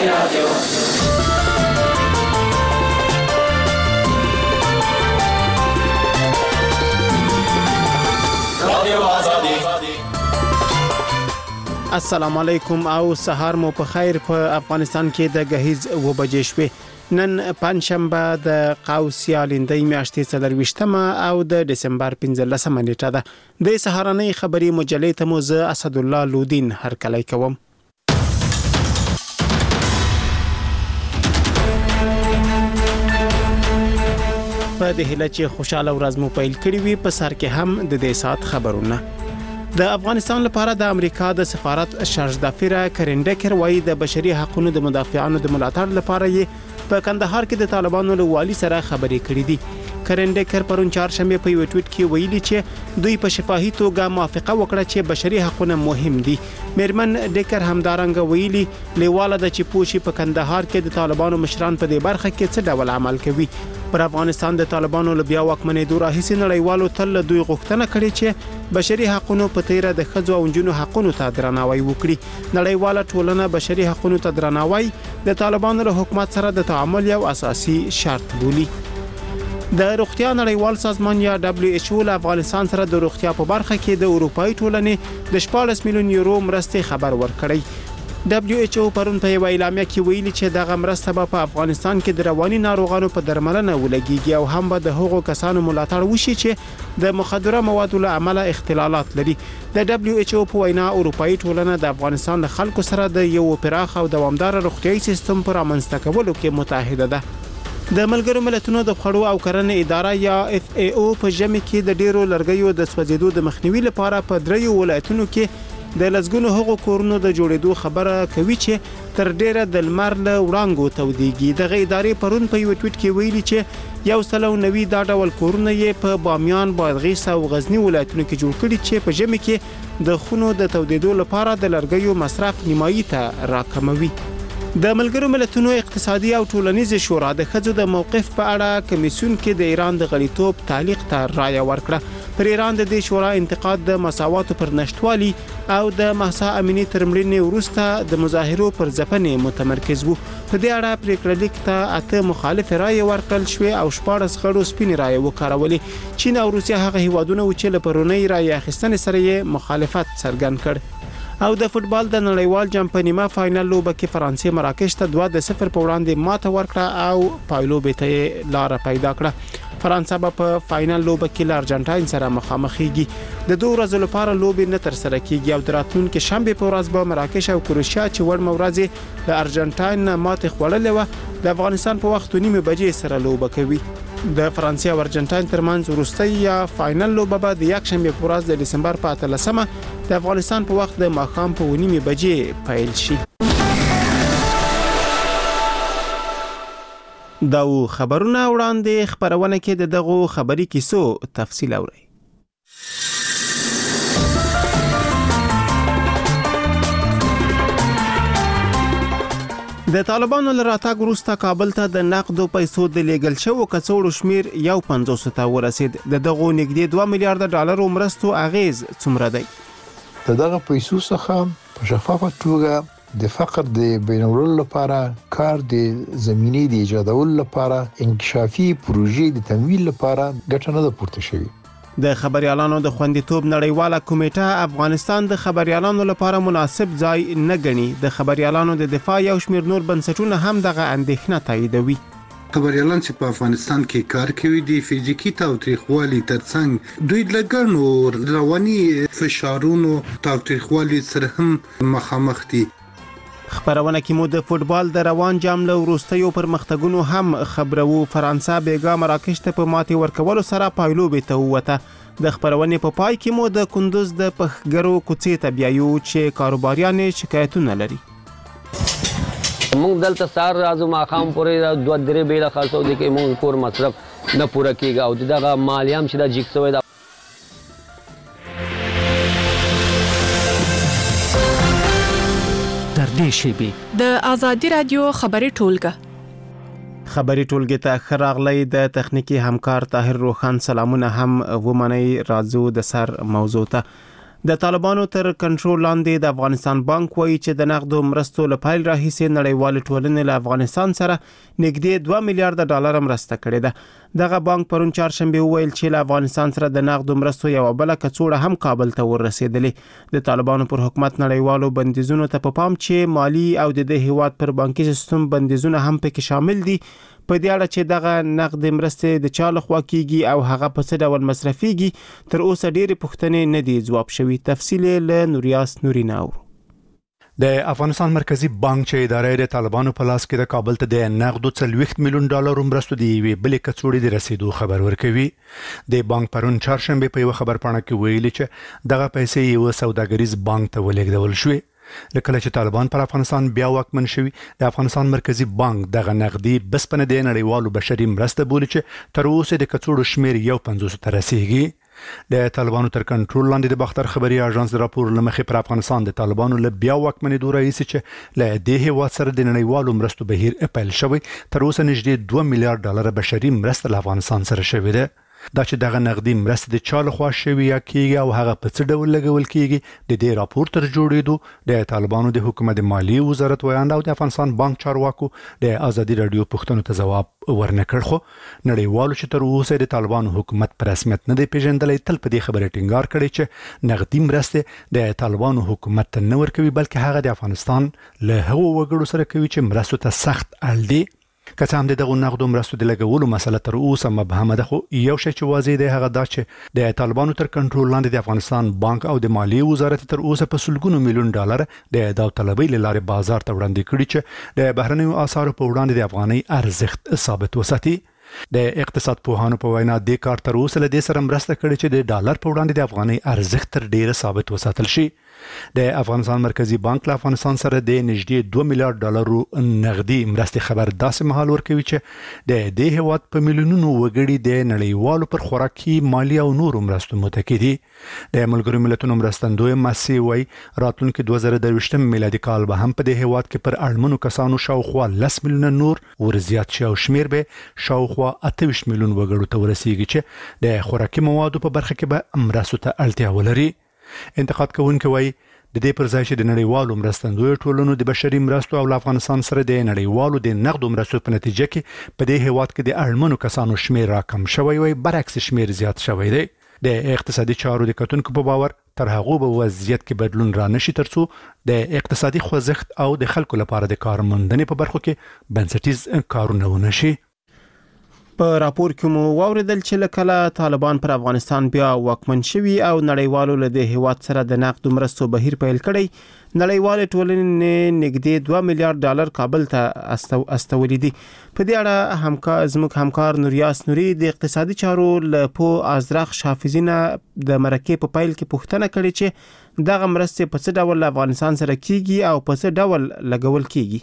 السلام علیکم او سهار مو په خیر. په افغانستان کې د غهیز و بجې شوې. نن پنځشنبه د قوسیا لیندۍ میاشتې 24 او د دسمبر 15 نیټه ده. د سهارنۍ خبري مجلې ته مو زه اسد الله لودین هرکلی کوم. په دې هیله چې خوشاله ورځ مو پیل کړی وي. په سر کې هم د دې سات خبرونه. د افغانستان لپاره د امریکا د سفارت شارجدافیره کرندکر وایي د بشري حقوقو د مدافعانو د ملاتړ لپاره یې په کندهار کې د طالبانو له والي سره خبرې کړې دي. کرندکر پرون چهارشنبه په یو ټویټ کې ویلي چې دوی په شفاهي توګه موافقه وکړه چې بشري حقوق مهم دي. میرمن ډیکر همدارنګ ویلي لیواله د چپوشي په کندهار کې د طالبانو مشران په دې برخه کې څه ډول عمل کوي. پر افغانستان د طالبانو له بیا واکمنې دوه راهیسې نړیوالو تل دوی غوښتنه کړې چې بشري حقوقو په تیره د ښځو او نجونو حقوقو ته درناوی وکړي. نړیواله ټولنه بشري حقوقو ته درناوی د طالبانو له حکومت سره د تعامل یو اساسي شرط بولي. د روغتیا نړیوال سازمان یا WHO له افغانستان سره د روغتیا په برخه کې د اروپאי ټولنې د 14 میلیون یورو مرستې خبر ورکړی. WHO پرون په اعلامیه کې ویلي چې دغه مرسته به په افغانستان کې د رواني ناروغانو په درملنه ولګيږي او هم به د هغو کسانو ملاتړ وشي چې د مخدره موادو له امله اختلالات لري. د WHO په وینا اروپאי ټولنه د افغانستان له خلکو سره د یو پراخ او دوامدار روغتيایي سیستم پر رامنځته کولو کې متحده ده. د ملګرو ملتونو د خوړو او کرنې اداره یا FAO په ژمي کې د ډیرو لرګیو د سوځیدو د مخنیوي لپاره په 3 ولایتونو کې د لزګونو هغو کورونو د جوړېدو خبره کوي چې تر ډیره د لمر له وړانګو توديږي. دغه ادارې پرون په یو ټویټ کې ویلي چې 190 دا ډول کورونه یې په بامیان، بادغیس او غزنی ولایتونو کې جوړ کړي چې په ژمي کې د خونو د تودېدو لپاره د لرګیو مصرف نیمایي ته راکموي. د ملګرو ملتونو اقتصادي او ټولنیز شورا د ښځو د موقف په اړه کمیسیون کې د ایران د غړیتوب تعلیق ته رایه ورکړه. پر ایران د دې شورا انتقاد د مساواتو پر نشټوالي او د مهسا امینی تر مړینې وروسته د مظاهرو پر ځپنې متمرکز وو. په دې اړه پریکړه لیک ته 8 مخالف رایه ورکړل شوې او 14 غړو سپین رایه وکارولې. چین او روسیا هغه هیوادونه چې له پرونی رایه اخیستنې سره یې مخالفت څرګند کړ. او د فوتبال د نړیوال جام په نیمه فائنل لوبه کې فرانسې مراکش ته 2-0 په وړاندې ماته ورکړه او پایلوبې ته لار پیدا کړه. فرانسه به په فائنل لوبه کې له ارجنټاین سره مخامخېږي. د 2 ورځې لپاره لوبې نه تر سره کیږي او د راتلونکي شنبه په ورځ به مراکش او کروشیا چې وړ ورځې د ارجنټاین ماته خوړلې و د افغانستان په وخت 9 بجې سره لوبه کوي. د فرانسې او ارجنټاین ترمنځ وروستۍ یا فائنل لوبه به د یک شنبه په ورځ د دسمبر په 13 د افغانستان په وخت د ماښام په 9 بجې پیل شي. دا خبرونه وړاندې خبرونه کې د دغه خبري کیسو تفصیل اورئ. د طالبانو له راتګ وروسته کابل ته د نقدو پیسو د لیږل شوو کڅوړو شمیر 150 ته ورسید. د دغه نږدې 2 میلیارډ ډالرو مرستو اغیز څومره دی؟ دغه پیسو څخه په شفافه توګه د فقر د بینولو لپاره کار د زمینې د ایجادولو لپاره انکشافي پروژې د تمویل لپاره ګټه نه پورته شوې. د خبريالانو د خوندیتوب نړیواله کمیټه افغانستان د خبريالانو لپاره مناسب ځای نه ګڼي. د خبريالانو د دفاع یو شمېر نور بنسټونه هم دغه اندېښنه تاییدوي. خبريالان چې په افغانستان کې کار کوي د فزیکی تاوتریخوالي ترڅنګ دوی لګړنو رواني فشارونو تاوتریخوالي سره هم مخامخ دي. خبرونه کې مو د فوتبال د روان جام له وروستیو پرمختګونو هم خبرو. فرانسه بیګا مراکش ته په ماتې ورکولو سره پایلوبې ته ووته. د خبرونې په پای کې مو د کندوز د پخګرو کوڅې ته بیایو چې کاروباریان شکایتونه لري. موږ دلته سار راځو ماخام پورې 2-3 بیل خرڅو دي کې موږ کور مصرف نه پوره کیږي او دغه مالیام چې د جګسوي د د ازادي رادیو خبري ټولګه ته خراغلی. د تخنیکی همکار طاهر روخان سلامونه هم ومني. راځو د سر موضوع ته. د طالبانو تر کنټرول لاندې د افغانستان بانک وایي چې د نقدو مرستو لپاره راهیسې نړیوال ټولنې له افغانستان سره نږدې 2 میلیارډ ډالر مرسته کړې ده. دغه بانک پرون چهارشنبه ویل چې له افغانستان سره د نقدو مرستو یو بل کڅوړه هم کابل ته ورسېدلې. د طالبانو پر حکومت نړیوالو بندیزونو ته په پام چې مالی او د هیواد پر بانکي سیستم بندیزونه هم پکې شامل دي، په دې اړه چې دغه نقد مرستې د چا لخوا کیږي او هغه په څه ډول مصرفيږي تر اوسه ډېرې پوښتنې نه دي جواب شوي. تفصیل له نوریاس نوریناو. د افغانستان مرکزی بانک چې ادارې د طالبانو په لاس کې د کابل ته د نقدو 40 میلیون ډالر مرستو دی وی بلې کڅوړې د رسیدو خبر ورکوي. د بانک پرون چهارشنبه په یو خبر پاڼه کې ویلي چې دغه پیسې یو سوداګریز بانک ته ولېږدول شوې. لکه چې طالبان پر افغانستان بیا واکمن شوي، د افغانستان مرکزی بانک دغه نقدي بسپنه د نړیوالو بشري مرسته بولي چې تر اوسه د کڅوړو شمیر 150 ته رسیدي. د طالبانو تر کنټرول لاندې د باختر خبري اژانس د راپور لمخې پر افغانستان د طالبانو له بیا واکمنېدو راهیسې چې له دې هیواد سره د نړیوالو مرستو بهیر پیل شوی، تر اوسه نږدې 2 میلیارډ ډالر بشري مرسته له افغانستان سره شوې ده. دا چې دغه نقدي مرسته د چا لخوا شوی یا کیږي او هغه په څه ډول لګول کیږي، د دې راپور تر جوړېدو د طالبانو د حکومت مالی وزارت ویاند او د افغانستان بانک چارواکو د ازادي رادیو پښتنو ته جواب ورنکړ. خو نړیوالو چې تر اوسه د طالبانو حکومت پر رسمیت نه دی پیژندلې، تل په دې خبره ټینګار کړی چې نقدي مرسته د طالبانو حکومت ته نه ورکوي، بلکې هغه د افغانستان له هغو وګړو سره کوي چې مرستو ته سخت اړ دي. که څه هم دغه نقدو مرستو د لګولو مسله تر اوسه مبهمه ده، خو یو شی چې واضح دی هغه دا چې د طالبانو تر کنټرول لاندې د افغانستان بانک او د مالی وزارت تر اوسه په سلګونو میلیون ډالر د داوطلبۍ لارې بازار ته وړاندې کړي چې د بهرنیو اسعارو په وړاندې د افغانۍ ارزښت ثابت وساتي. د اقتصاد پوهانو په وینا د کار تر اوسه له دې سره مرسته کړې چې د ډالر په وړاندې د افغانۍ ارزښت تر ډیره ثابت وساتل شي. د افغانستان مرکزی بانک له افغانستان سره د نږدې 2 میلیارډ ډالر نقدي مرستې خبر داسې مهال ورکوي چې د دې هیواد په میلیونونو وګړي د نړیوالو پر خوراکي، مالی او نورو مرستو متکی دي. د ملګرو ملتونو مرستندوی ماسي وای راتلونکي 2023 میلادي کال به هم په دې هیواد کې پر اړمنو کسانو شاوخوا 10 میلیونه نور ورزيات شي او شمیر به شاوخوا 28 میلیون وګړو ته ورسیږي چې د خوراکي موادو په برخه کې به مرستو ته اړتیا ولري. انتقاد کوونکي وای د دې پر ځای چې د نړیوالو مرستندوی ټولنو د بشري مرستو او افغانستان سره د نړیوالو د نقدو مرستو په نتیجه کې په دې هیواد کې د اړمنو کسانو شمیر راکم شوی وي، برعکس شمیر زیات شوی دی. د اقتصادي چارو د کتونکو په باور تر هغه به وضعیت کې بدلون را نشي ترڅو د اقتصادي خوځښت او د خلکو لپاره د کارموندنې په برخو کې بنسټیز کارونه ونشي. په راپور کې مو واوریدل چې لکه طالبان پر افغانستان بیا واکمن شوي او نړیوالو له دې هیواد سره د نقد مرستو بهیر پیل کړی، نړیوال ټولنې نږدې 2 میلیارډ ډالر کابل ته استولې دي. په دې اړه زموږ همکار نوریاس نوري د اقتصادي چارو له پو ازرق شافزینه د مرکه په پیل کې پوښتنه کړې چې دغه مرستې په څه ډول افغانستان سره کیږي او په څه ډول لګول کیږي.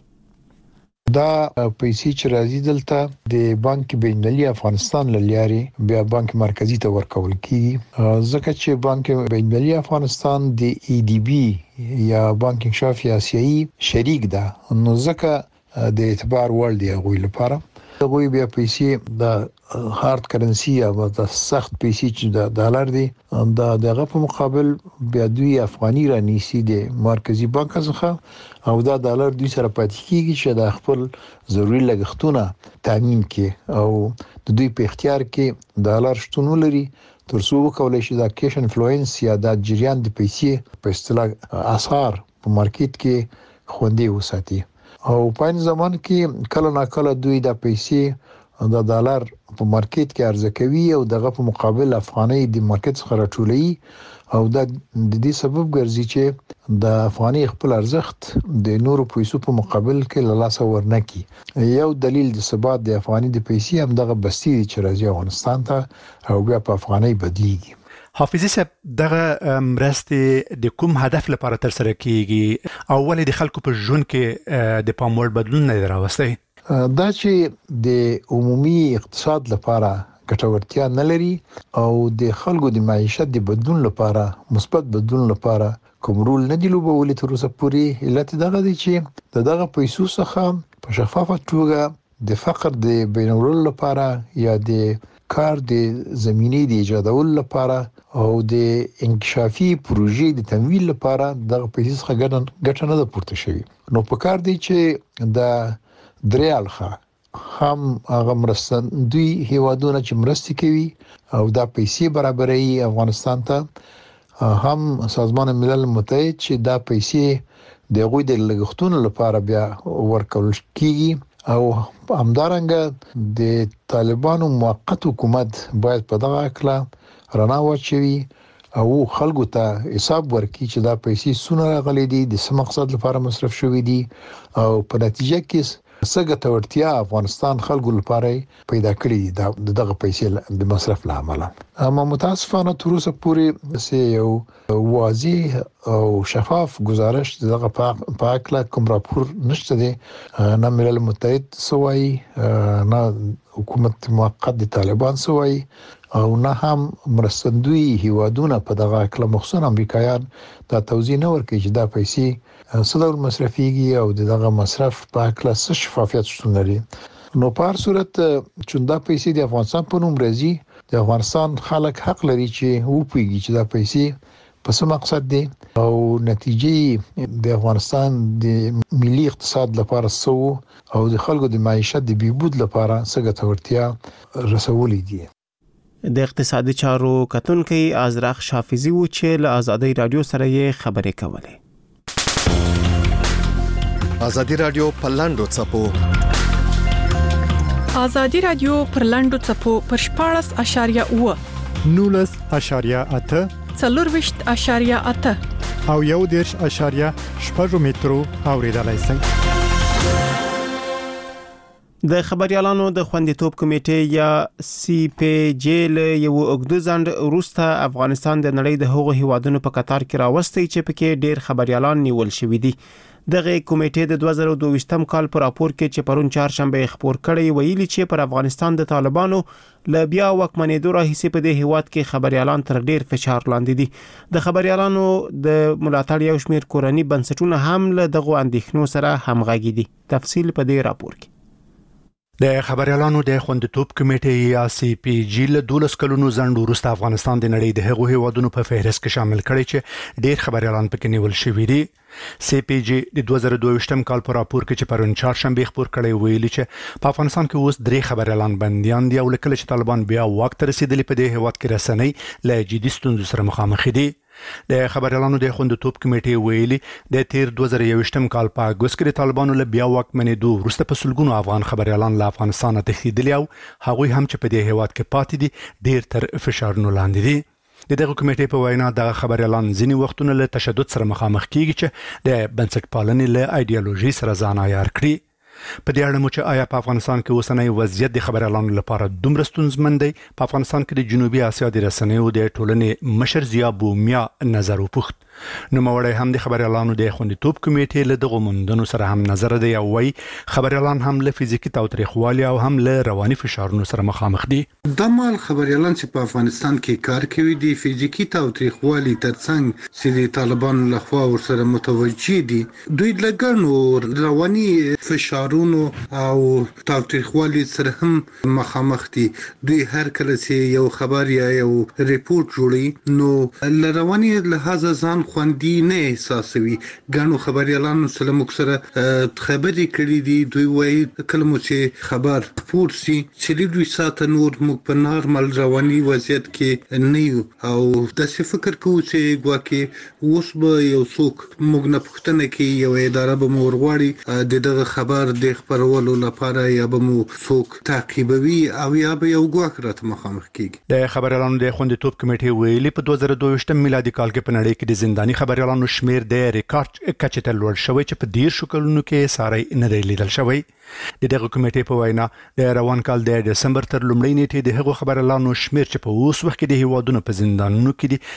دا پیسې چې راځي دلته د بانک بینالمللي افغانستان لارې بیا بانک مرکزی ته ورکول کیږي، ځکه چې بانک بینالمللي افغانستان د ای ډی بی یا بانک انکشاف آسیایي شریک ده، نو ځکه د اعتبار وړ دی غوي لپاره غوي بیا پیسې د هارد کرنسي یا د سخت پیسې چې د ډالر دی دا دغه په مقابل بیا دوی افغاني رانیسي د مرکزی بانک څخه او دا ډالر دوی سره پاتې کیږي چې د خپل ضروري لګښتونه تامین کړي او د دوی په اختیار کې ډالر شتون لري ترڅو وکولای شي دا کیش انفلوئنس یا د جریان د پیسې په اصطلاح اسعار په مارکیټ کې خوندي وساتي. او په زمان کې کله ناکله دوی د پیسې د ډالر په مارکیټ کې عرضه کوي او دغه په مقابل افغاني د مارکیټ څخه راټولوي او دا د دې سبب ګرځي چې د افغاني خپل ارزښت د نورو پیسو په مقابل کې له لاسه ورنکي. یو دلیل د ثبات د افغاني د پیسې هم دغه بستی چې راځي افغانستان ته او بیا په افغاني بدلیږي. حافظي صاحب دغه مرستې د کوم هدف لپاره تر سره کیږي او ولې د خلکو په ژوند کې د پام وړ بدلون نه راوستي؟ دا چې د عمومي اقتصاد لپاره ګټورتیا نه لري او د خلکو د معیشت د بدلون لپاره مثبت بدلون لپاره کوم رول نه دی لوبولې تر اوسه پورې، علت دغه دی چې دغه پیسو څخه په شفافه توګه د فقر د بینولو لپاره یا د کار د زمینې د ایجادولو لپاره او د انکشافي پروژې د تمویل لپاره د پیسې څخه ګټه نه پورته شوی. نو په کار دی چې د درې اړخه هم هغه مرستندوی هیوادونه چې مرستې کوي او دا پیسې برابرۍ افغانستان ته هم سازمان ملل متحد چې دا پیسې د غوی د لګښتونو لپاره بیا ورکول کیږي او همدارنګه د طالبانو موقت حکومت باید په دغه اکلا رڼا واچوي او خلکو ته حساب ورکړي چې دا پیسې څونه راغلي دي د څه مقصد لپاره مصرف شوي دي او په نتیجه کې څه ګټورتیا افغانستان خلکو لپاره پیدا کړي دي دغه پیسې د مصرف لامل. اما متاسفانه تر اوسه پورې سه یو واضح او شفاف گزارش دغه په اکلا کوم راپور نشته دي، نه ملل متحد سوای نه حکومت موقت د طالبان سوای او نه هم مرستندوی هیوادونه په دغه اکلا مخصوصا امریکایان دا توضیح نه ورکوي چې دا پیسې څه ډول مصرفيږي او دغه مصرف په اکلا څه شفافیت شتون لري. نو په هر صورت چې دا پیسې د افغانستان په نوم راځي، د افغانستان خلک حق لري چې وپوهیږي چې دا پیسې په څه مقصد دي او نتیجې د افغانستان د ملي اقتصاد لپاره څه او د خلکو د معیشت د بهبود لپاره څه ګټورتیا رسولې دي. د اقتصادي چارو کتونکي ازرق شافعي و چې له ازادي رادیو سره یې خبرې کولې. ازادي رادیو په لاندو چپو ازادي رادیو پر لاندو چپو پر 14.8 19.8 4.8 او 1.8 مترو اوریدلای شئ. د خبريالانو د خوندیتوب کمیټې یا سی پی جی له یو اوږد ځند وروسته افغانستان د نړۍ د هغو هیوادونو په قطار کې راوستي چې پکې ډېر خبريالان نیول شوي دي. دغه کمیټې د 2022م کال پر راپور کې چې پرون چهارشنبه خبر کړی ویلي چې پر افغانستان د طالبانو ل بیا وکمنېدو راهیسې په دې هیواد کې خبريالان تر ډېر فشار لاندې دي. د خبريالانو د ملاتړ یو شمېر کورنۍ بنسټونه هم له دغه اندېښنو سره همغږي دي. تفصیل په دې راپور کې. د خبريالانو د خوندیتوب کمیټې یا سی پی جی له 12 کلونو ځند وروسته افغانستان د نړۍ د هغو هیوادونو په فهرست کې شامل کړي چې ډېر خبريالان پکې نیول شوي دي. سی پی جی د 2022م کال پر راپور کې چې پرون چهارشنبه خبر کړی ویلي چې په افغانستان کې اوس 3 خبريالان بنديان دي او لکه چې طالبان بیا وخت رسیدلی په دې هیواد کې رسنۍ له جدي ستونزو سره مخامخ دي. د خبريالانو د خوندیتوب کمیټې ویلي د تیر 2021م کال په اګوست کې طالبانو له بیا وکمنېدو وروسته په سلګونو افغان خبريالان له افغانستان تښتېدلي او هغوی هم چې په دې هیواد کې پاتې دي ډېر تر فشارونو لاندې دي. د دغه کمیټې په وینا د خبريالان ځینې وختونه له تشدد سره مخامخ کیږي چې د بنسټپالنې له ایډیالوژي سره ځان عیار کړي. په دې اړه مو چې آیا په افغانستان کې اوسنۍ وضعیت د خبريالانو لپاره دومره ستونزمن دی؟ په افغانستان کې د جنوبي اسیا د رسنیو د ټولنې مشر ضیا بومیا نظر وپوښت. نو موړی هم د خبريالانو د خوندیتوب کمیټې له دغه مندونو سره هم نظر دی او وایي خبريالان هم له فزیکی تاوتریخوالي او هم له رواني فشارونو سره مخامخ دي. د مال خبريالان چې په افغانستان کې کار کوي دي فزیکی تاوتریخوالي ترڅنګ چې د طالبانو لخوا ورسره متوجي دي، دوی لګنو رواني فشارونو او تاوتریخوالي سره هم مخامخ دي. دوی هر کله چې یو خبر یا یو ریپورت جوړي نو رواني لحاظ ځان خوندي نه احساسوي. ګانو خبريالانو سره مکسره خبرې کړې دي، دوی وایي کلمو چې خبر پورسي چې دوی ساته نور موږ په نارمل رواني وضعیت کې نه یو او د څه فکر کوو چې ګواکې اوس به یو څوک موږ نه پوښتنه کوي یو اداره به مور غواړي دغه خبر د خبرولو لپاره یا به مو څوک تعقیبوي او یا به یو ګواک راته مخامخ کیږي. د خبريالانو د خوندیتوب کمیټې ویلي په 2022 میلادي کال کې په نړۍ کې د زنداني خبريالانو شمیر د ریکارډ کچې ته لوړ شوی چې په 10 کلونو کې ساري نه دی لیدل شوی. د دغه کمیټې په وینا د روان کال د دسمبر تر لومړۍ نیټې د هغو خبريالانو شمیر چې په اوس وخت کې د هیوادونو په زندانونو کې دي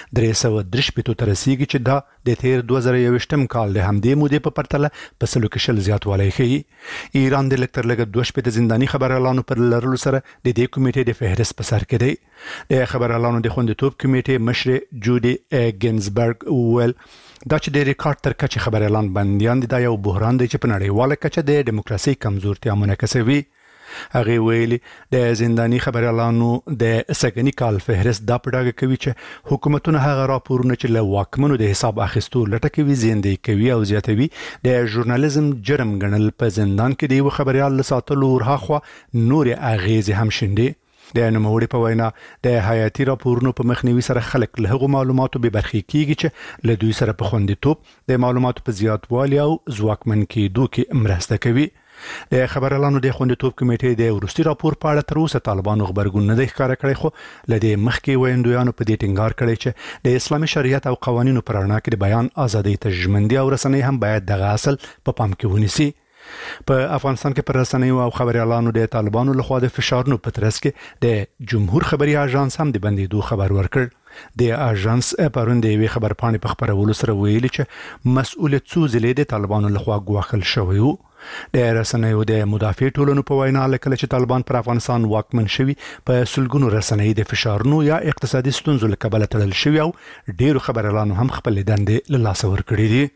330 ته رسیدي چې دا د تیر 2021م کال د همدې مودې په پرتله په 100 زیاتوالی ښیي. ایران د لکتر لګ 2 زنداني خبريالانو پر لرلو سره د دې کمیټې د فهرست په سر کې دی. د خبريالانو د خوندیتوب کمیټې مشر جودي ګینزبرګ ویل دا چې د ریکارډ تر کچې خبريالان بنديان دي دا یو بحران دی چې په نړیواله کچه د دیموکراسي کمزورتیا منعکسوي. هغه ویلي د زنداني خبريالانو د سګنی کال فهرست د پډاګه کوي چې حکومتونه هغه راپورونه چې له واکمنو د حساب اخیستو لټکوي زیندې کوي او زیاتوي د ژورنالیزم جرم ګڼل په زندان کې دی خبريال لساتلو ورهاخوا نور اغیز هم شندي د نوموړي په وینا د حیاتي راپورونو په مخنیوي سره خلک له هغو معلوماتو به برخې کیږي چې له دوی سره په خوندیتوب د معلوماتو په زیاتوالي او ځواکمن کېدو کې مرسته کوي. د خبريالانو د خوندیتوب کمیټې د وروستي راپور په اړه تر اوسه طالبانو خبرګون نه دی ښکاره کړی خو له دې مخکې ویندویانو په دې ټینګار کړی چې د اسلامي شریعت او قوانینو پر رڼا کې د بیان ازادي ته ژمنتیا او رسنۍ هم باید دغه اصل په پام کې ونیسي. په افغانستان کې پر رسنیو او خبريالانو د طالبانو لخوا د فشارونو په ترڅ کې د جمهور خبري اژانس هم د بندیدو خبر ورکړ. د اژانس پرون د یوې خبرپاڼې په خبرولو سره ویلي چې مسؤلیت څو ځلې د طالبانو لخوا ګواښل شوی وو. د رسنیو د مدافع ټولنو په وینا لکه چې طالبان پر افغانستان واکمن شوي په سلګونو رسنۍ د فشارونو یا اقتصادي ستونزو له کبله تړل شوي او ډیرو خبريالانو هم خپل دندې له لاسه ورکړي دي.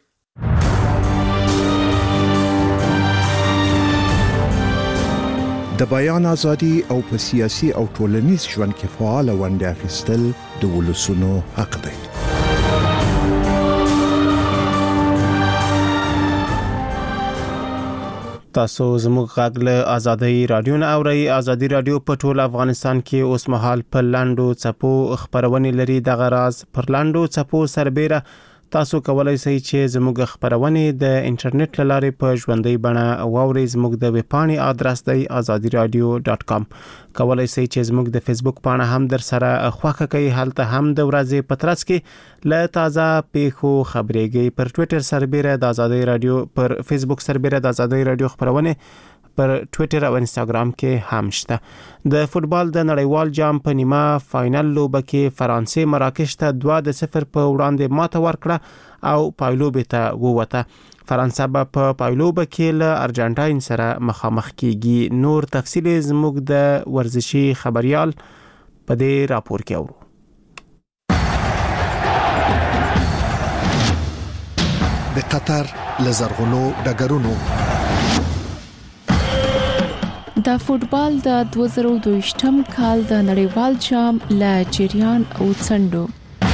د بیان ازادي او په سیاسي او ټولنیز ژوند کې فعال ونډه اخیستل د ولسونو حق دی. تاسو زموږ غږ له آزادۍ رادیو نه اورئ. آزادۍ رادیو په ټول افغانستان کې اوس مهال په لاندو چپو خبرونه لري. د غراز پر لاندو چپو سربېره تاسو کولای شئ چې زموږ خبرونه د انټرنیټ لارې په ژوندۍ بڼه واورئ. زموږ د ویب پاڼې ادرس دی azadiradio.com. کولای شئ چې زموږ د فیسبوک پاڼه هم در سره خوښه کړئ. هلته هم د ورځې په ترڅ کې له تازه پیښو خبرېږي. پر ټوئیټر سربېره د آزادۍ رادیو، پر فیسبوک سربېره د آزادۍ رادیو خبرونه، پر ټوئیټر او انستګرام کې هم شته. د فوتبال د نړیوال جام په نیمه فائنل لوبه کې فرانسې مراکش ته 2-0 په وړاندې ماته ورکړه او پایلوبې ته ووته. فرانسه به په پایلوبه کې له ارجنټاین سره مخامخ کیږي. نور تفصیل زموږ د ورزشي خبريال په دې راپور کې اورو. د قطر لزرغونو ډګرونو د فوتبال د 2022م کال د نړیوال جام له جریان او څنډو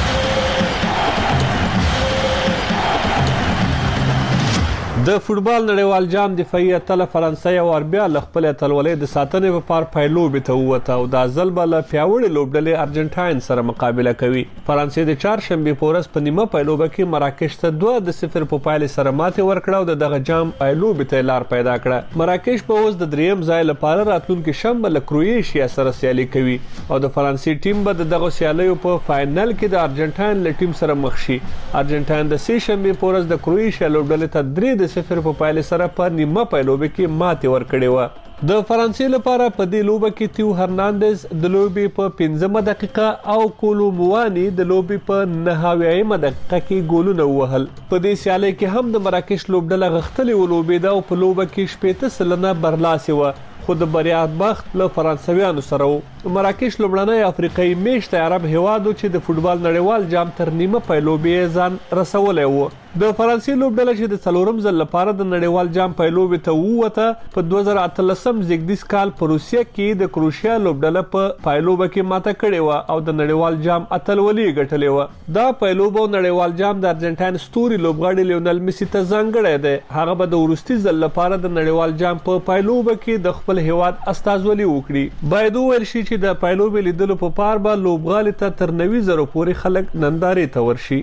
د فوتبال نړیوال جام دفاعي اتل فرانسې او اربیا له خپل اتلولۍ د ساتنې په پایلوبې ته ووته او د ځل بل پیاوړي لوبډلې ارجنټاین سره مقابله کوي. فرانسې د چهارشنبه په ورځ په نیمه پایلوبه کې مراکش ته 2-0 په پایله سره ماته ورکړه او دغه جام پایلوبې ته لار پیدا کړه. مراکش په اوس د دریم ځای لپاره راتلونکي شنبه له کروئیشیا سره سیالي کوي او د فرانسې ټیم به دغه سیالیو په فائنل کې د ارجنټاین له ټیم سره مخ شي. ارجنټاین د سې شنبه په ورځ د کروئیشیا لوبډلې ته 3-0 په پایله سره په نیمه پایلوبه کې ماته ورکړې و. د فرانسې لپاره په دې لوبه کې تیو هرناندز د لوبې په 15 دقیقه او کولو موانی د لوبې په 9 دقیقه کې ګولونه وهل. په دې سیالي کې هم د مراکش لوبډله غختلې ولوبېده او په لوبه کې 70 سلنه برلاسي و. خو د بریا بخت له فرانسویانو سره و. مراکش لومړنی افریقایي میشته عرب هیوادو چې د فوتبال نړیوال جام تر نیمه پایلوبې ځان رسولی و. د فرانسې لوبډله چې د څلورم ځل لپاره د نړیوال جام پایلوبې ته ووته په 2018 زیږدیز کال په روسیه کې د کروشیا لوبډله په پایلوبه کې ماته کړې و او د نړیوال جام اتلولي ګټلې و. دا پایلوبه نړیوال جام د ارجنټاین ستوري لوبغاړي لیونل میسی ته ځانګړی دی. هغه به د وروستي ځل لپاره د نړیوال جام په پایلوبه کې د خپل هیواد استازولي وکړي. باید وویل شي چې د پایلوبې لیدلو په پار به لوبغالي ته تر 90,000 پورې خلک نندارې ته ورشي.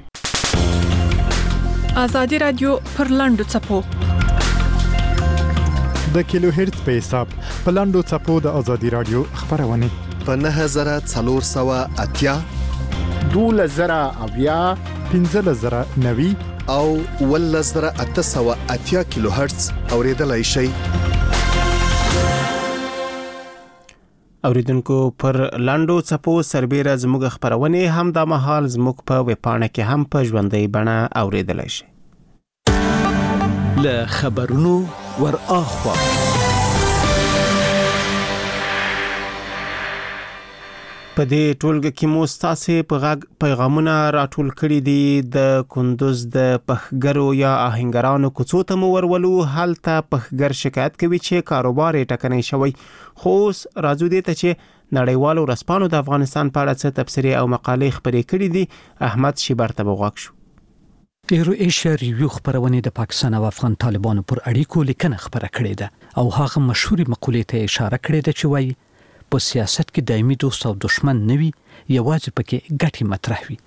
آزادی رادیو پر لاندو چپو د کیلو هرتز په حساب په لاندو چپو د آزادی رادیو خبرونه په 9480 2000 1590 او 1880 کیلو هرتز اوریدلای شئ. اوریدونکو پر لاندو چپو سربېره زموږ خبرونه هم د مهال زموږ په وپاڼه کې هم په ژوندۍ بڼه اوریدلای شي. له خبرونو ور اخوا. 9480 په دې ټولګه کې مو ستاسو په غږ پیغامونه راټول کړي دي د کندوز د پخګرو یا آهنګرانو کوڅو ته مو ورولو. هلته پخګر شکایت کوي چې کاروبار یې ټکنی شوی. خو اوس راځو دې ته چې نړیوالو رسپانو د افغانستان په اړه څه تبصرې او مقالې خپرې کړي دي. احمد شیبر ته وغوښ شو. ایرو ایشیا ریویو خبرونه د پاکستان او افغان طالبانو پر اړیکو لیکنه خبره کړې ده او هغه مشهوري مقولې ته اشاره کړې ده چې وایي په سیاست کې دایمي دوست او دشمن نه وي، یوازې پکې ګټې مطرح وي.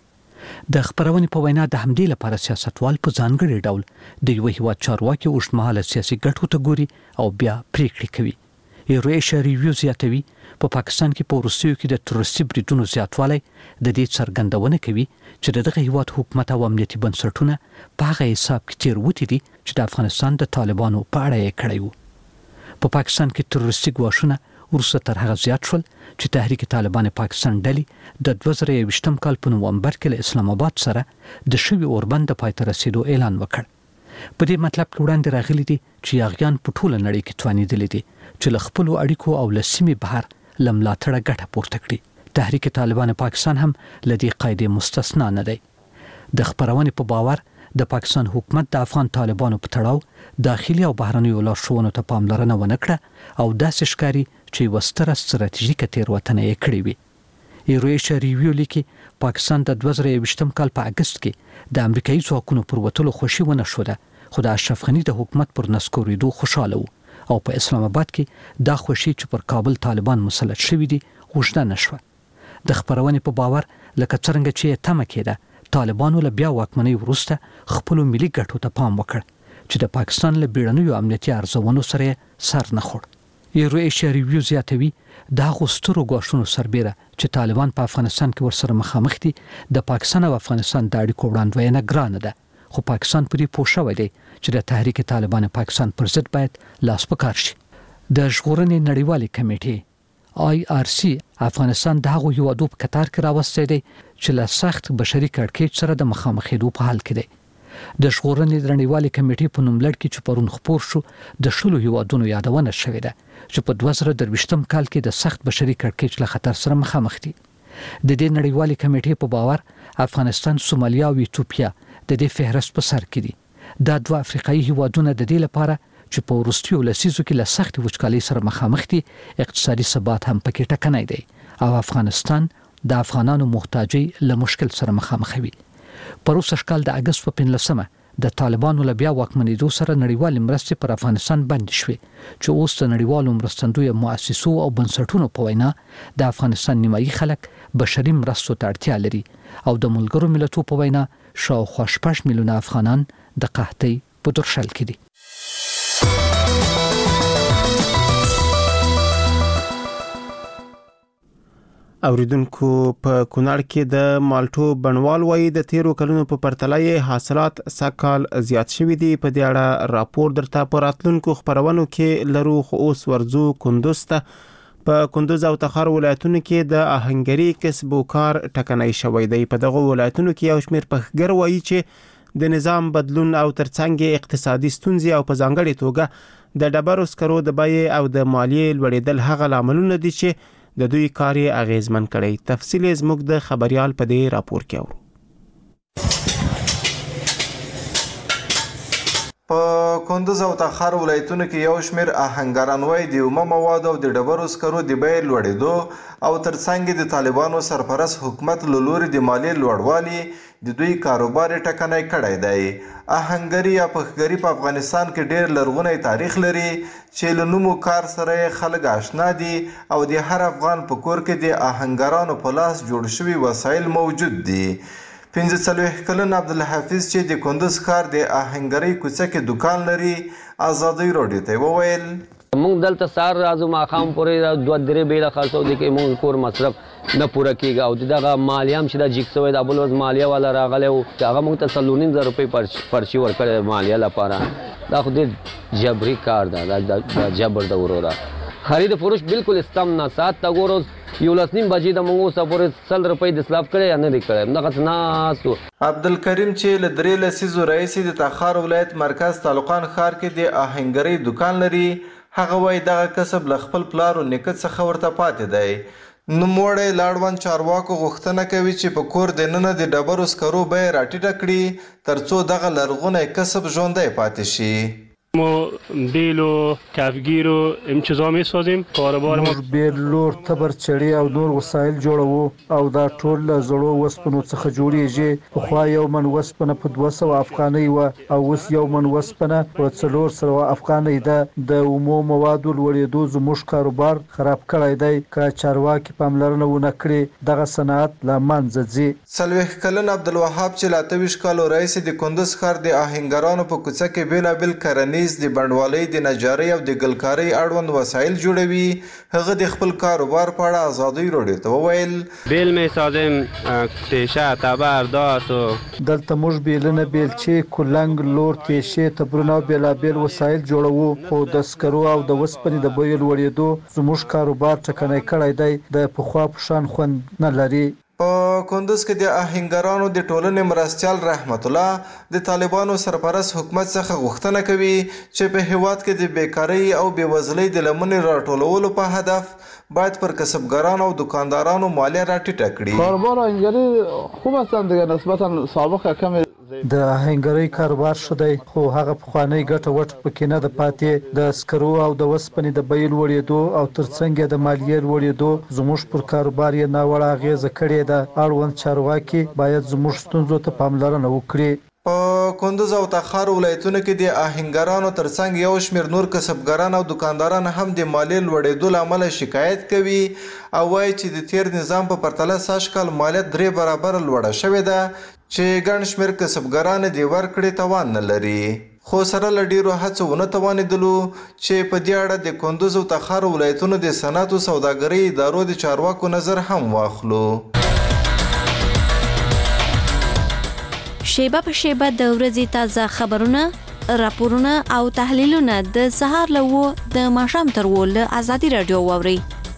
د خبرونې په وینا د همدې لپاره سیاستوال په ځانګړي ډول د یو هیواد چارواکي اوږدمهاله سیاسي ګټو ته ګوري او بیا پریکړې کوي. ایرو ایشیا ریویو زیاتوي په پاکستان کې په وروستیو کې د تروریستي بریدونو زیاتوالی د دې څرګندونه کوي چې دغه هیواد حکومت او امنیتي بنسټونه په هغه حساب کې تیروتي دي چې د افغانستان د طالبانو په اړه یې کړی وو. په پاکستان کې تروریستي ګواښونه ورسره تر هغه زیات شول چې تحریک طالبان پاکستان ډلې د 2023 کال په نومبر کې له اسلام آباد سره د شوی اوربند د پای ته رسیدو اعلان وکړ. په دې مطلب کې وړاندې راغلي دي چې یاغیان په ټوله نړۍ کې توانیدلي دي چې له خپل اړیکو او له سیمې بهر له ملاتړه ګټه پورته کړي. تحریک طالبان پاکستان هم له دې قاعدې مستثنا نه دی. د خبرونې په باور د پاکستان حکومت د افغان طالبانو په تړاو داخلي او بهرنیو لارښوونو ته پاملرنه ونه کړه او داسې ښکاري چې وستره ستراتیژیکه تیروتنه یې کړې وي. ایرو ایشیا ریویو لیکي پاکستان د 2023 کال په اگست کې د امریکایي ځواکونو پر وتلو خوشي ونه شوه، خو د اشرف غني د حکومت پر نسکورېدو خوشاله وو او په اسلام آباد کې دا خوشي چې پر کابل طالبان مسلط شوي دي اوږده نه شوه. د خبرونې په باور لکه څرنګه چې تمه کېده طالبانو له بیا واکمنۍ وروسته خپل ملي ګټو ته پام وکړ چې د پاکستان له بیړنیو امنیتي ارزونو سره سر نه خوړ. ایرو ایشیا ریویو زیاتوي دا غوسترو ګواښونو سربېره چې طالبان په افغانستان کې ورسره مخامخ دي د پاکستان او افغانستان د اړیکو وړاندوینه ګرانه ده، خو پاکستان په دې پوه شوی دی چې د تحریک طالبان پاکستان پر ضد باید لاس په کار شي. د ژغورنې نړیوالې کمیټې IRC افغانستان د هغو هیوادو په کتار کې راوستی دی چې له سخت بشري کړکېچ سره د مخامخېدو په حال کې دی. د ژغورنې نړیوالې کمیټې په نوملړ کې چې پرون خپور شو د 10 هیوادونو یادونه شوې ده چې په 2023 کال کې د سخت بشري کړکېچ له خطر سره مخامخ دي. د دې نړیوالې کمیټې په باور افغانستان، سومالیا او ایتوپیا د دې فهرست په سر کې دي. دا دوه افریقایي هیوادونه د دې لپاره چې په وروستیو لسیزو کې له سخت وچکالۍ سره مخامخ دي اقتصادي ثبات هم پکې ټکنی دی او افغانستان د افغانانو محتاجۍ له مشکل سره مخامخ وي. په 20 کال د اگست په 15 د طالبانو له بیا واکمنېدو سره نړیوال مرستې پر افغانستان بند شوې چې اوس د نړیوالو مرستندوی مؤسسو او بنسټونو په وینا د افغانستان نیمایي خلک بشري مرستو ته اړتیا لري او د ملګرو ملتونو په وینا شاوخوا 6 میلیونه افغانان د قحطۍ په درشل کې دي. اوریدونکو په کونړ کې د مالټو بڼوال وایي د تیرو کلونو په پرتله حاصلات سږ زیات شوي دي. په دې اړه راپور درته په راتلونکو خبرونو کې لرو، خو اوس ورځو کندوز ته. په کندوز او تخار ولایتونو کې د آهنګري کسب و کار ټکنی شوی دی. په دغه ولایتونو کې یو شمېر پخګر وایي چې د نظام بدلون او ترڅنګ اقتصادي ستونزې او په ځانګړې توګه د ډبرو سکرو د بیې او د مالیې لوړېدل هغه لاملونه دي چې د دوی کار یې اغیزمن کړی. تفصیل زموږ د خبريال په دې راپور کې اورو. په کندوز او تخار ولایتونو کې یو شمېر آهنګران وایي د اومه موادو او د ډبرو سکرو د بیې لوړېدو او ترڅنګ د طالبانو سرپرست حکومت له لوري د مالیې لوړوالي د دوی کاروبار ټکنی کړی دی. آهنګري یا پخګري په افغانستان کې ډېر لرغونی تاریخ لري چې له نومو کار سره خلک آشنا دي او د هر افغان په کور کې د آهنګرانو په لاس جوړ شوي وسایل موجود دي. 45 کلن عبدالحفیظ چې د کندوز ښار د آهنګرۍ کوڅه کې دکان لري ازادۍ راډیو ته وویل مونږ دلته سار راځو ماښام پورې 2-3 بیله خرڅو دي کې مونږ کور مصرف نه پوره کېږي او دغه مالیه هم چې دا جګ شوی د بل ورځ مالیه والا راغلی و هغه مونږ ته 3,500 روپۍ پرچي ورکړې مالیه لپاره. دا خو ډېر جبري کار ده، دا جبر ده وروره. خرید فروش بالکل استم نه ساعت تا ګورو 11:30 بجې د مونږ اوسه پورې 100 روپۍ د سلاف کړی یا نه دی کړی همدغسې ناست و. عبدالکریم چې له 3 لسیزو راهیسې د تخار ولایت مرکز تعلقان ښار کې د آهنګرۍ دکان لري، هغه وایي دغه کسب له خپل پلار او نیکه څخه ورته پاتې دی. نوموړی لاړوند چارواکو غوښتنه کوي چې په کور دننه د ډبرو سکرو بیه راټیټه کړي ترڅو دغه لرغونی کسب ژوندی پاتې شي. ما بیل و کفگیر و این چیزا می سازیم. کاروبار ما بیل، لور، تبر، چړې او نور وسایل جوړوو او دا ټول له زړو وسپنو څخه جوړیږي. پخوا یو من وسپنه په 200 افغانۍ وه او اوس یو من وسپنه په 400 افغانۍ ده. د اومو موادو لوړېدو زموږ کاروبار خراب کړی دی. که چارواکي پاملرنه ونه کړي دغه صنعت له منځه ځي. 40 کلن عبدالوهاب چې له 28 کالو راهیسې د کندوز ښار د آهنګرانو په کوڅه کې بېلابېل کرنیز د بڼوالۍ د نجارۍ او د ګلکارۍ اړوند وسایل جوړوي. هغه د خپل کاروبار په اړه ازادۍ راډیو ته وویل بیل می سازیم، تیشه، تبر، داس و دلته موږ بیلونه، بیلچې، کولنګ، لور، تیشې، تبرونه او بېلابېل وسایل جوړوو. خو د سکرو او د وسپنې د بیو لوړېدو زموږ کاروبار ټکنی کړی دی. د پخوا په شان خوند نه لري. په کندوز کې د آهنګرانو د ټولنې مرستیال رحمت الله د طالبانو سرپرست حکومت څخه غوښتنه کوي چې په هیواد کې د بیکارۍ او بېوزلۍ د لمنې راټولولو په هدف باید پر کسبګرانو او دکاندارانو مالیه راټیټه کړي. کاروبار آهنگری خوب هستند دیگه، نسبتا سابق کم. د آهنګرۍ کاروبار ښه دی خو هغه پخوانی ګټه وټه پکې نه ده پاتې. د سکرو او د وسپنې د بیې لوړېدو او ترڅنګ یې د مالیې لوړېدو زموږ پر کاروبار یې ناوړه اغېزه کړې ده. اړوند چارواکي باید زموږ ستونزو ته پاملرنه وکړي. په کندوز او تخار ولایتونو کې د آهنګرانو ترڅنګ یو شمېر نور کسبګران او دکانداران هم د مالیې لوړېدو له امله شکایت کوي او وایي چې د تیر نظام په پرتله سږ کال مالیه 3 برابره لوړه شوې ده چې ګڼ شمېر کسبګران دې ورکړې توان نه لري. خو سره له ډېرو هڅو ونه توانېدلو چې په دې اړه د کندوز او تخار ولایتونو د صنعت او سوداګرۍ ادارو د چارواکو نظر هم واخلو. شیبه په شیبه د ورځې تازه خبرونه، راپورونه او تحلیلونه د سهار له 9 د ماښام تر 10 له ازادي رادیو واورئ.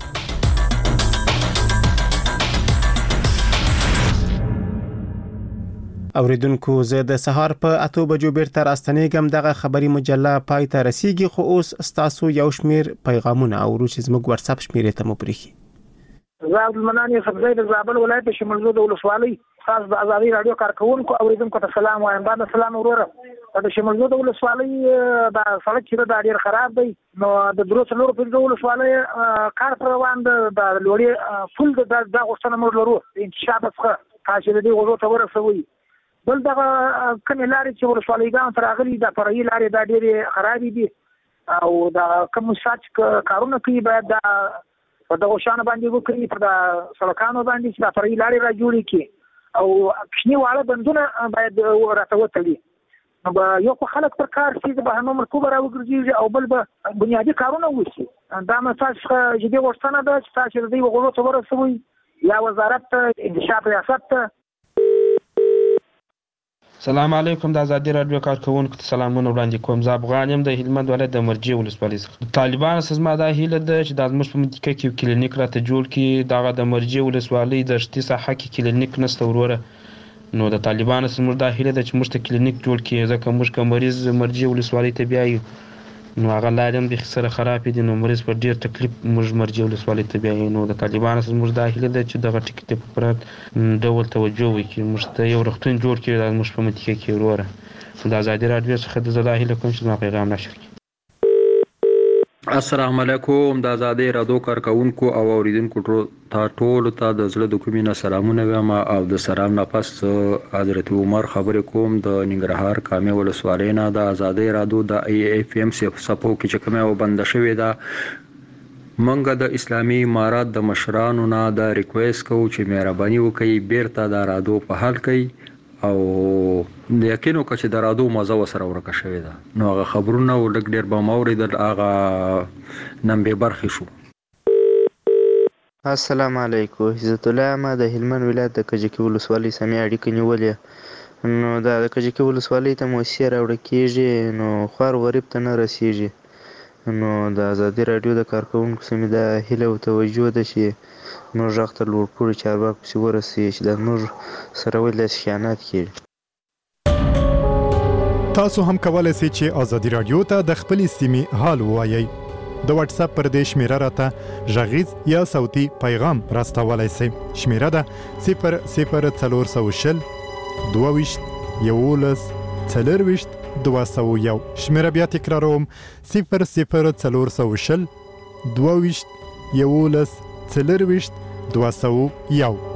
اوریدونکو زه د سهار په 8 بجو بیرته راستنېږم. دغه خبري مجله پای ته رسیږي خو اوس ستاسو یو شمیر پیغامونه او چې زموږ واتساپ شمیرې ته مو پرېږي. زه عبدالمنان یوسفزی د زابل ولایت شمالزو د ولسوالۍ خاص د ازادي رادیو کارکونکو اوریدونکو ته سلام وایم. بعد سلام وروره. د شمالزو د ولسوالۍ د سړک چې دا ډیر خراب دی نو د دروس لور په د ولسوالۍ کار پر روان د لوړې فل د غوښتنه موږ لرو انکشاف څخه تاسو د دې غوړو ته ورسوي. بل دغه کوم لارې چې ولسوالۍ ګان تر غلي د فرعي لارې دا ډېرې خرابې دي او د کوم ساج کارونه کوي باید په دغه شان باندې وکړي په د سړکانو باندې چې د فرعي لارې را جوړې کړي او کښنی واړه بندونه باید راته وتړي. نو یو خو خلک پر کار چې د بهرنیو ملکو به راوګرځي او بل به بنیادي کارونه وشي. دا مساج څخه جدي غوښتنه ده چې تاسو د دې غوړو ته ورسوي یا وزارت ته انکشاف ریاست ته. سلام علیکم. د ازادي رادیو کارکونکو ته سلامونه وړاندې کوم. زه افغان یم د هلمند ولایت د مرجې ولسوالۍ څخه. طالبان سره زما دا هیله ده چې د زموږ په منطقه کې یو کلینیک راته جوړ کړي. دغه د مرجې ولسوالۍ د شتي ساحه کې کلینیک نشته وروره. نو د طالبان سره موږ دا هیله ده چې موږ ته کلینیک جوړ کړي ځکه موږ که مریض مرجې ولسوالۍ ته بیایو نو هغه لارې هم بیخي سره خرابې دي نو مریض په ډېر تکلیف موږ مرجې ولسوالۍ ته بیایو. نو د طالبانو سره موږ دا هیله ده چې دغه ټکي ته په پوره ډول توجه وکړي. موږ ته یو روغتون جوړ کړي دا زموږ په منطقه کې وروره. د ازادي رادیو څخه زه دا هیله کوم چې زما پیغام نشر کړي. السلام علیکم. د ازادي رادیو کارکونکو او اوریدونکو ته ټولو ته د زړه د کومې نه سلامونه وایم او د سلام نه پس حضرت عمر خبرې کوم د ننګرهار کامې ولسوالۍ نه. د ازادي رادیو د AFM سپو کې چې کومه بنده شوې ده منګه د اسلامي امارات د مشرانو نه د ریکوست کوو چې مهرباني وکړي بیرته د رادیو په حال کوي او د یقینو که چې د رادیو مزه وسره ورکه شوې ده نو هغه خبرونه ولږ ډېر به مو اورېدل هغه نن بې برخې شو. السلام علیکم. عزت الله ما د هلمند ولایت د کجکي ولسوالۍ سمې اړیکې نیولې نو د کجکي ولسوالۍ ته موسسې راوړه کېږي نو خوار غریب ته نه رسېږي. نو د ازادي رادیو د کارکونکو سمې د هیله او توجه ده چې موږ غږ ته لوړ پوړي چارواکو پسې ورسېږي چې د موږ سره ولې داسې خیانت کېږي. تاسو هم کولای شئ چې ازادي رادیو ته د خپلې سیمې حال ووایئ. د واتس اپ پر دې شمیره راته غږیز یا صوتي پیغام راستولای شئ. شمیره ده 00420 22 11 40 201. شمیره بیا تکراروم 00420 22 11 40 201.